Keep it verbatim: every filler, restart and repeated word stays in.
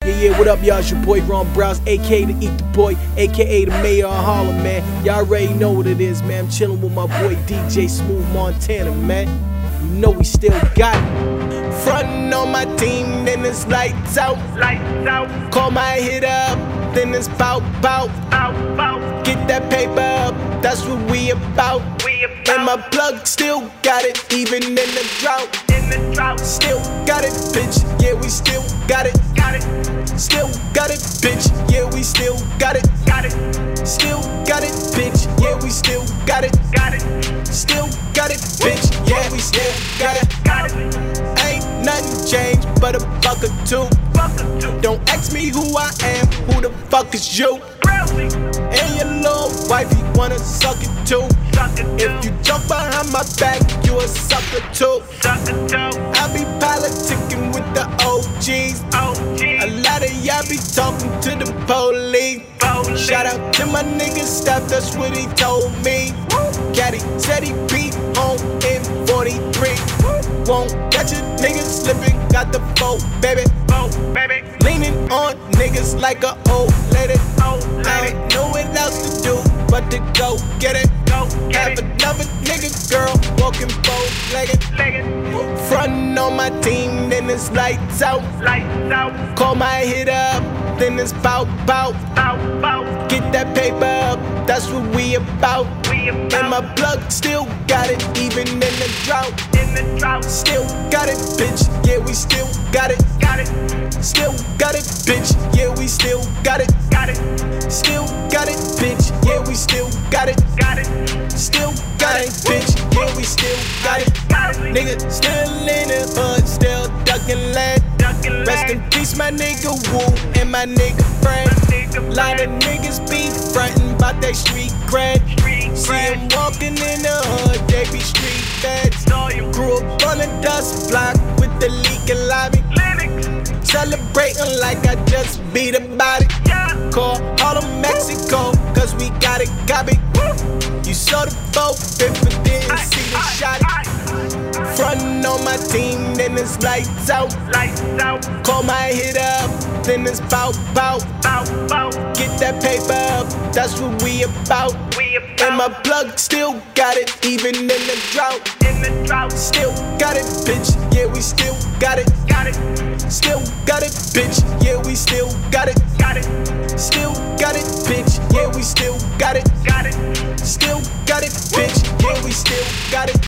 Yeah, yeah, what up, y'all? It's your boy Ron Browse, aka the Eat the Boy, aka the Mayor of Harlem, man. Y'all already know what it is, man. I'm chilling with my boy D J Smooth Montana, man. You know we still got it. Frontin' on my team, then it's lights out. Lights out. Call my hit up, then it's bout, bout, bout, bout. Get that paper up, that's what we about. We about. And my plug still got it, even in the drought. In the drought. Still got it, bitch. Yeah, we still got it. Got it. Still got it, bitch. Yeah, we still got it. Got it. Still got it, bitch. Yeah, we still got it. Got it. Still got it, bitch. Yeah, we still got it. Got it. Ain't nothing changed but a buck or two. Don't ask me who I am, who the fuck is you? And your little wifey wanna suck it too. If you jump behind my back, you a sucker too. I be politicking with the O Gs. A lot of y'all be talking to the police. Shout out to my nigga Steph, that's what he told me. Caddy said he be home in forty-three. Won't catch a nigga slipping, got the foe, baby. baby. Leaning on niggas like a old lady. I ain't know what else to do but to go get it. Go get Have it. Another nigga girl walking bow-legged. Frontin' on my team, then it's lights out. Lights out. Call my hit up, then it's bout, bout, bout, bout. Get that paper up, that's what we about. We about. And my plug still got it, even in the drought. In the drought. Still got it, bitch. Yeah, we still got it. Got it. Still got it, bitch. Yeah, we still got it. Got it. Still got it, bitch. Yeah, we still got it. Got it. Still got it, bitch. Yeah, we still got it. Nigga still in the hood, still ducking lead. Rest in peace, my nigga Woo and my nigga Fred. Lot of niggas be frontin' bout they street cred. See them walking in the hood, they be street feds. Grew up on the dust block with the leaking lobby. Celebrating like I just beat a body. Call Harlem Mexico, cause we got it copied. You saw the four fifth but didn't see the shot. Frontin' on my team, then it's lights out. Lights out. Call my hit up, then it's bout, bout, bout, bout. Get that paper up, that's what we about. We about. And my plug still got it, even in the drought. In the drought. Still got it, bitch. Yeah, we still got it. Got it. Still got it, bitch. Yeah, we still got it. Got it. Still got it, bitch. Yeah, we still got it. Got it. Still got it, bitch. Yeah, we still got it.